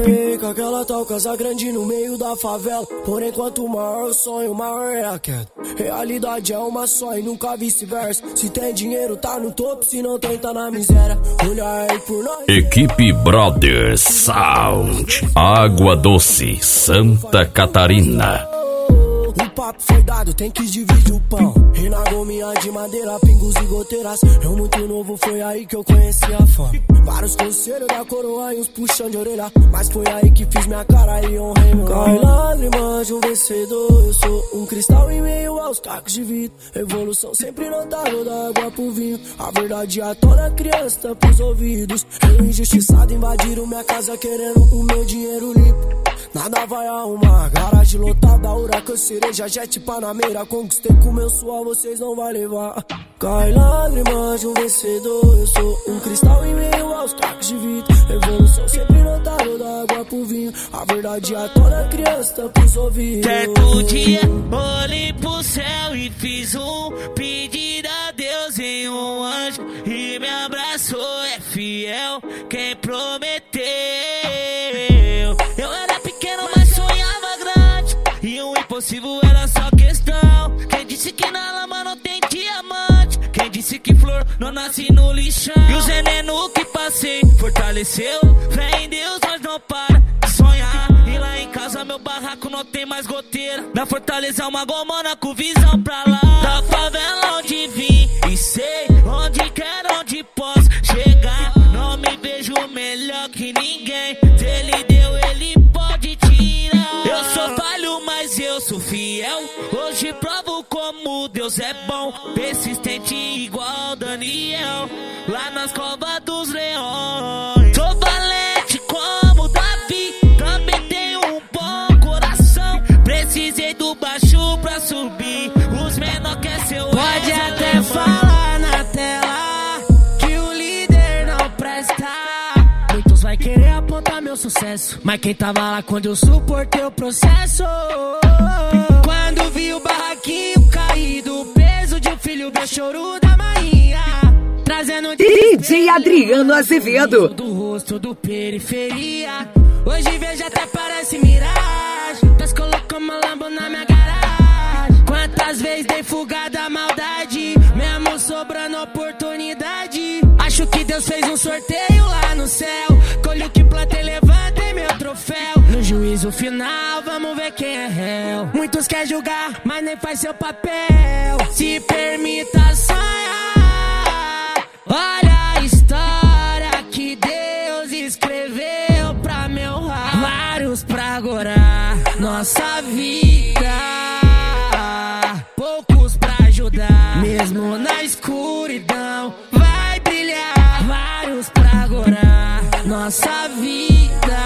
Sonhei com aquela tal casa grande no meio da favela. Porém, quanto maior o sonho, maior é a queda. Realidade é uma só e nunca vice-versa. Se tem dinheiro, tá no topo, se não tem, tá na miséria. Olha aí por nós. Equipe Brothers Sound, Água Doce, Santa Catarina. O papo foi dado, tem que dividir o pão. E na gominha de madeira, pingos e goteiras. Eu muito novo, foi aí que eu conheci a fama. Vários conselhos da coroa e uns puxão de orelha. Mas foi aí que fiz minha cara e honrei meu nome. Cai lágrimas de um vencedor. Eu sou um cristal em meio aos cacos de vidro. Evolução sempre notável da água pro vinho. A verdade a toda criança tá pros ouvidos. Eu injustiçado invadiram minha casa querendo o meu dinheiro limpo. Nada vai arrumar, garagem lotada, huracan, cereja, jet, panameira. Conquistei com meu suor, vocês não vai levar. Cai lágrimas de um vencedor. Eu sou um cristal em meio aos cacos de vidro. Evolução sempre notável da água pro vinho. A verdade a toda criança tá pros ouvidos. Certo dia, olhei pro céu e fiz um pedido a Deus em um anjo. E me abraçou, é fiel quem prometeu. Eu era pequeno, mas sonhava grande. E o impossível era só questão. Quem disse que na lama não tem diamante? Quem disse que flor não nasce no lixão? E o veneno que passei fortaleceu. Fé em Deus, nós não para de sonhar. E lá em casa meu barraco não tem mais goteira. Na fortaleza uma gomona com visão pra lá. Da favela onde vim e sei onde quero, onde posso chegar. Não me vejo melhor que ninguém. Se ele deu, ele pode tirar. Eu sou falho, mas eu sou fiel. Hoje provo como Deus é bom. Persistente igual Daniel, lá nas covas dos leões. Sou valente como Davi, também tenho um bom coração. Precisei do baixo pra subir, os menor quer seu pode ex, até falar na tela que o líder não presta. Muitos vai querer apontar meu sucesso, mas quem tava lá quando eu suportei o processo? Quando vi o barraquinho caído, o peso de um filho, meu choro da Maria, trazendo DJ Adriano Azevedo do rosto do periferia. Hoje vejo até parece miragem. Nós colocamos uma Lambo na minha garagem. Quantas vezes dei fuga da maldade, mesmo sobrando oportunidade. Acho que Deus fez um sorteio lá no céu. Colho que plantei, levantei meu troféu. No juízo final, vamos ver quem é réu. Muitos querem julgar, mas nem faz seu papel. Se permita sonhar. Olha a história que Deus escreveu pra me honrar. Vários pra agora, nossa vida. Poucos pra ajudar, mesmo na escuridão vai brilhar. Vários pra agora, nossa vida.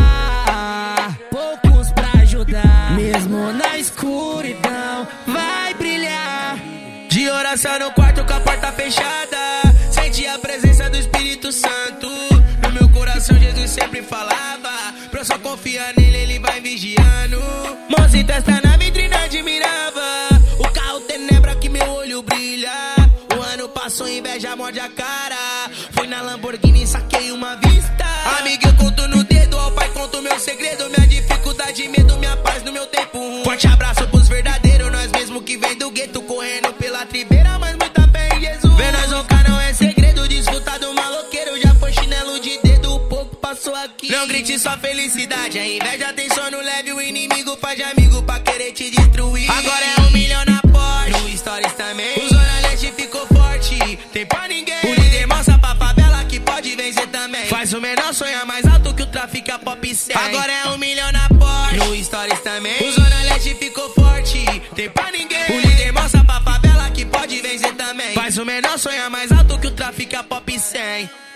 Poucos pra ajudar, mesmo na escuridão vai brilhar. De oração no quarto com a porta fechada, senti a presença do Espírito Santo. No meu coração Jesus sempre falava, pra eu só confiar nele, ele vai vigiando. Mãos em testa na vitrine admirava, o carro tenebra que meu olho brilha. O ano passou, inveja morde a cara. Fui na Lamborghini e saquei uma vista. Amigo, eu conto no dedo, ao pai conto meu segredo. Minha dificuldade, medo, minha paz no meu tempo ruim. Forte abraço pros verdadeiros, nós mesmo que vem do gueto, correndo pela tribeira, mas muita fé em Jesus. Ver nós roncar não é segredo, desfrutar do maloqueiro. Já foi chinelo de dedo, o pouco passou aqui. Não grite sua felicidade, a inveja tem sono leve. O inimigo faz de amigo pra querer te destruir. Agora é 1 milhão na Porsche, no Stories também. O Zona Leste ficou forte, tem pra ninguém. O líder mostra pra favela que pode vencer também. Faz o menor sonhar mais alto que o tráfico, a pop 100. Agora é 1 milhão na Porsche, no Stories também. O Zona Leste ficou forte, tem pra ninguém. O líder mostra pra favela que pode vencer também. Faz o menor sonhar mais alto que o tráfico, a pop 100.